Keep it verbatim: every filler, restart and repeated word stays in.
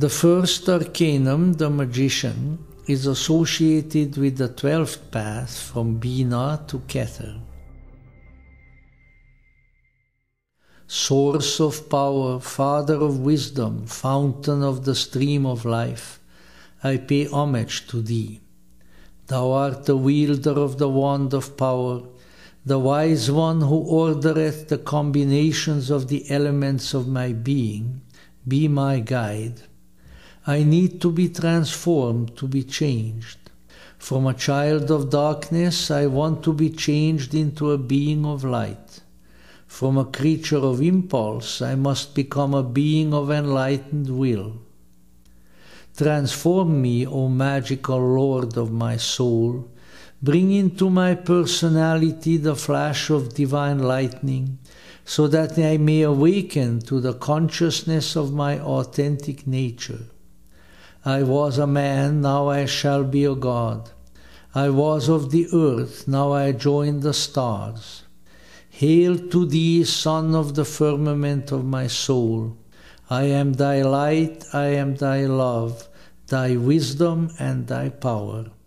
The first arcanum, the magician, is associated with the twelfth path from Bina to Kether. Source of power, Father of wisdom, fountain of the stream of life, I pay homage to thee. Thou art the wielder of the wand of power, the wise one who ordereth the combinations of the elements of my being. Be my guide. I need to be transformed, to be changed. From a child of darkness, I want to be changed into a being of light. From a creature of impulse, I must become a being of enlightened will. Transform me, O magical Lord of my soul. Bring into my personality the flash of divine lightning, so that I may awaken to the consciousness of my authentic nature. I was a man, now I shall be a god. I was of the earth, now I join the stars. Hail to thee, Son of the firmament of my soul. I am thy light, I am thy love, thy wisdom and thy power.